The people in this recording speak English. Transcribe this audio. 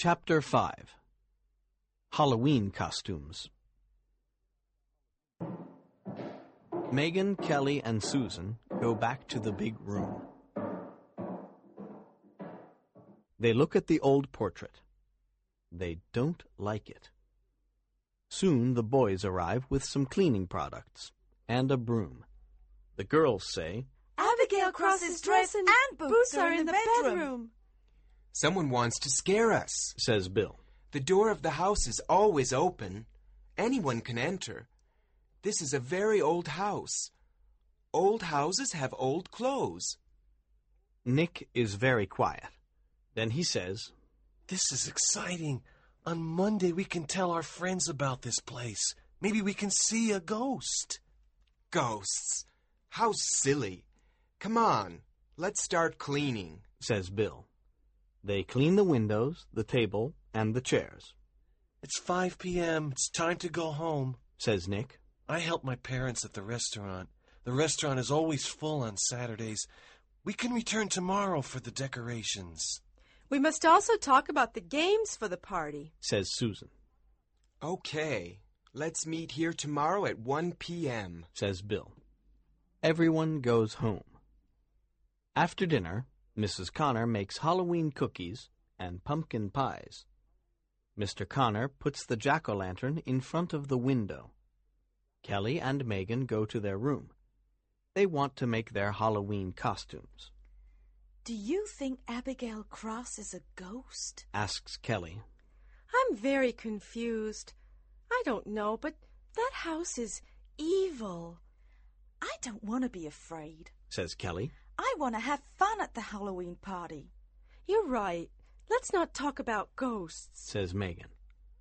Chapter 5 Halloween Costumes. Megan, Kelly, and Susan go back to the big room. They look at the old portrait. They don't like it. Soon the boys arrive with some cleaning products and a broom. The girls say, Abigail Cross's dress and boots are in the bedroom. Someone wants to scare us, says Bill. The door of the house is always open. Anyone can enter. This is a very old house. Old houses have old clothes. Nick is very quiet. Then he says, This is exciting. On Monday we can tell our friends about this place. Maybe we can see a ghost. Ghosts? How silly. Come on, let's start cleaning, says Bill. They clean the windows, the table, and the chairs. It's 5 p.m. It's time to go home, says Nick. I help my parents at the restaurant. The restaurant is always full on Saturdays. We can return tomorrow for the decorations. We must also talk about the games for the party, says Susan. Okay, let's meet here tomorrow at 1 p.m., says Bill. Everyone goes home. After dinner, Mrs. Connor makes Halloween cookies and pumpkin pies. Mr. Connor puts the jack-o'-lantern in front of the window. Kelly and Megan go to their room. They want to make their Halloween costumes. Do you think Abigail Cross is a ghost? Asks Kelly. I'm very confused. I don't know, but that house is evil. I don't want to be afraid, says Kelly. I want to have fun at the Halloween party. You're right. Let's not talk about ghosts, says Megan.